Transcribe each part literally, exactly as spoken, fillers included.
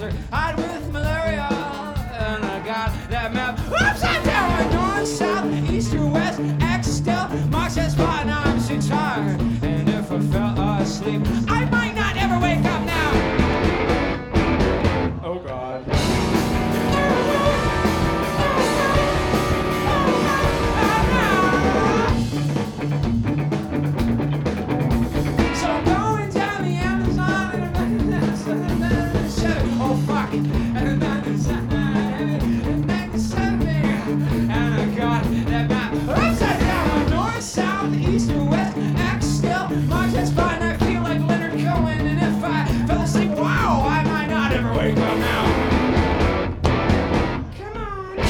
are hot with malaria. And I got that map upside down, north, south, east, or west. X still marks that spot, now I'm so tired. And if I fell asleep, I might not ever wake up now. Oh God. So I'm going down the Amazon and I'm oh fuck, and and I got that map upside down, north, south, east, or west. X still marks that spot, and I feel like Leonard Cohen. And if I fell asleep, wow, I might not ever wake up now. Come on.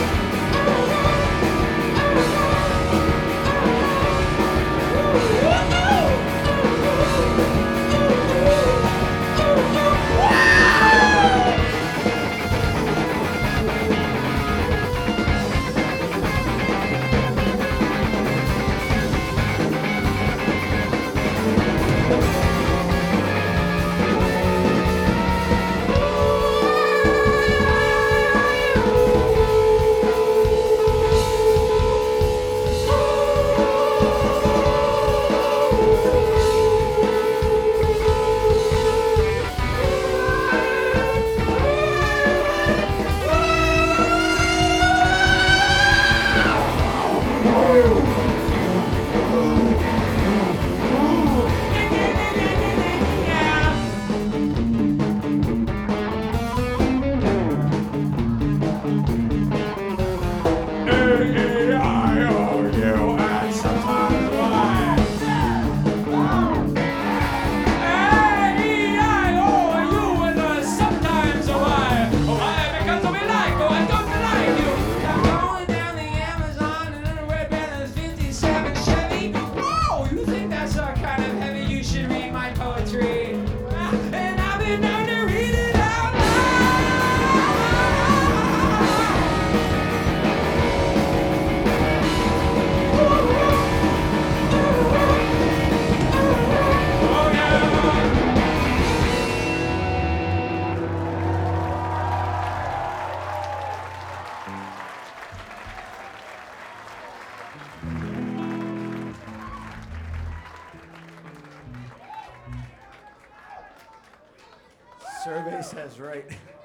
Survey says right.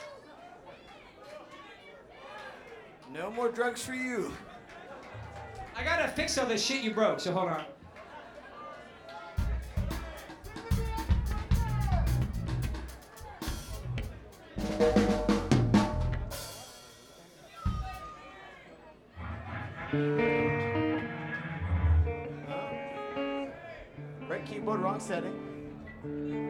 No more drugs for you. I gotta fix all this shit you broke, so hold on. Right keyboard, wrong setting.